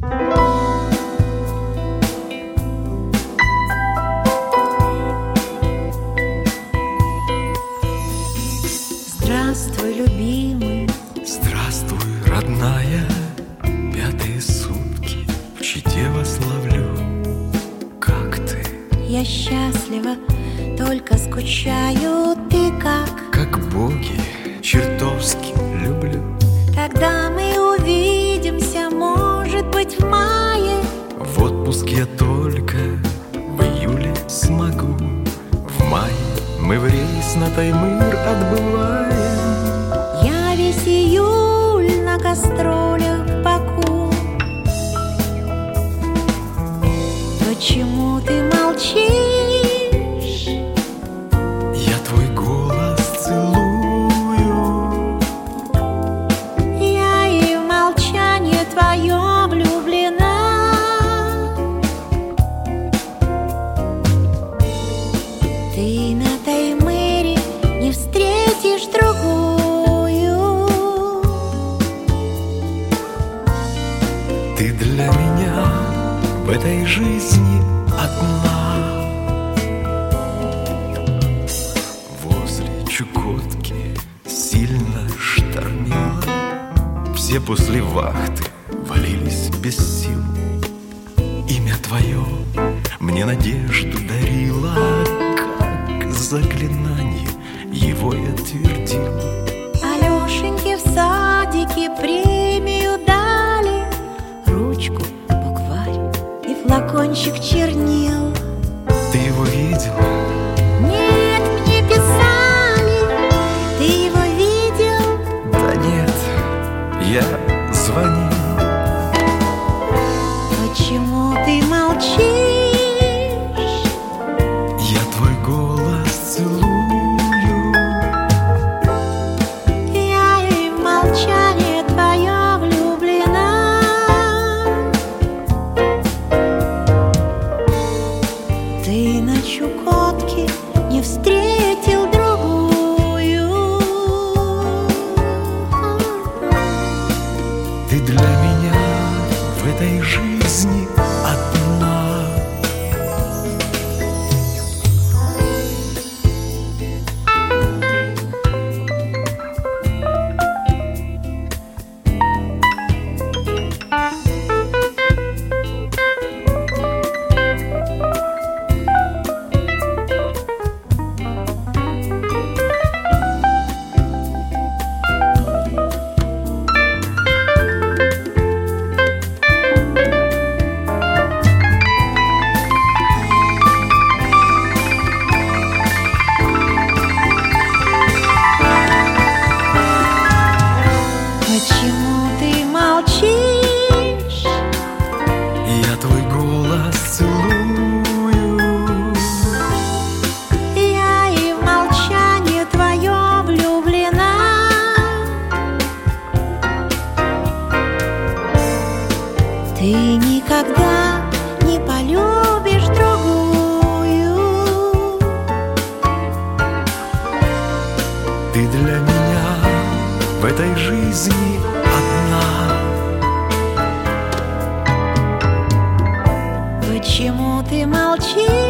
Здравствуй, любимый. Здравствуй, родная. Пятые сутки в Чите вас ловлю. Как ты? Я счастлива, только скучаю. Ты как? Как боги, чертовски люблю. Когда мы увидимся, может быть, в мае? В отпуск я только в июле смогу. В мае мы в рейс на Таймыр отбываем. Я весь июль на гастролях в Баку. Почему ты молчишь? Я твой голос целую. Я и в молчание твое влюблена. Ты на Таймыре не встретишь другую. Ты для меня в этой жизни одна. Возле Чукотки сильно штормило. Все после вахты валились без сил. Имя твое мне надежду дарило. Как заклинание его я твердил. Алешеньке в садике премию дали. Ручку, букварь и флакончик чернил. Ты его видел? Нет, мне писали. Ты его видел? Да нет, я звонил. Почему ты молчишь? Я твой голос целую. Я и в молчание твое влюблена. Ты на Чукотке не встретил другую. Ты для меня в этой жизни одна. Почему ты молчишь? Я твой голос целую. Я и в молчание твое влюблена. Ты никогда не полюбишь другую. Ты для меня в этой жизни одна. Почему ты молчишь?